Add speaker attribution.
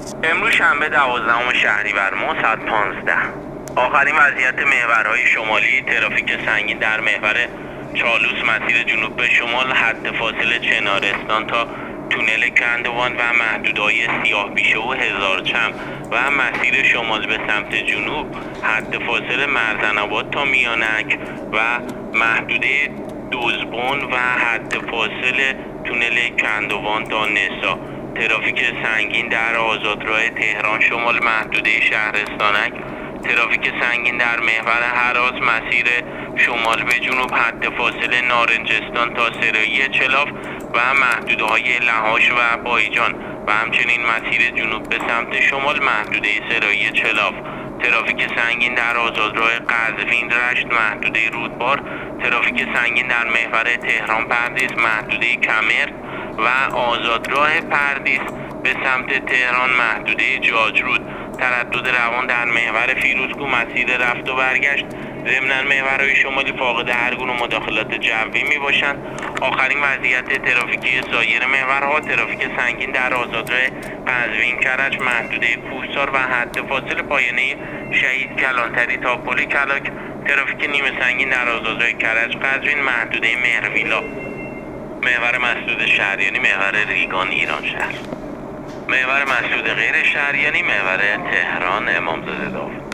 Speaker 1: امروز شنبه 12 شهریور ماه ساعت 15. آخرین وضعیت محورهای شمالی ترافیک سنگین در محور چالوس مسیر جنوب به شمال، حد فاصله چنارستان تا تونل کندوان و محدودهای سیاه بیشه و هزارچم و مسیر شمال به سمت جنوب، حد فاصله مرزن‌آباد تا میانک و محدوده دوزبون و حد فاصله تونل کندوان تا نسا. ترافیک سنگین در آزادراه تهران شمال محدوده شهرستانک. ترافیک سنگین در محور هراز مسیر شمال به جنوب، حد فاصله نارنجستان تا سرایی چلاف و محدودهای لهاش و بایجان و همچنین مسیر جنوب به سمت شمال محدوده سرایی چلاف. ترافیک سنگین در آزادراه قزوین رشت محدوده رودبار. ترافیک سنگین در محور تهران پردیس محدوده کمرد و آزادراه پردیس به سمت تهران محدوده جاجرود. تردد روان در محور فیروزکوه مسیر رفت و برگشت. ضمناً محورهای شمالی فاقد هر گونه مداخلات جوی می باشند. آخرین وضعیت ترافیکی سایر محورها: ترافیک سنگین در آزادراه قزوین کرج محدوده کوهسار و حد فاصله پایانه شهید کلانتری تا پل کلاک. ترافیک نیمه سنگین در آزادراه کرج قزوین محدوده مهرویلا. محور مسدود شهریانی محور ریگان ایران شهر. محور مسدود غیر شهریانی محور تهران امامزاده داوود.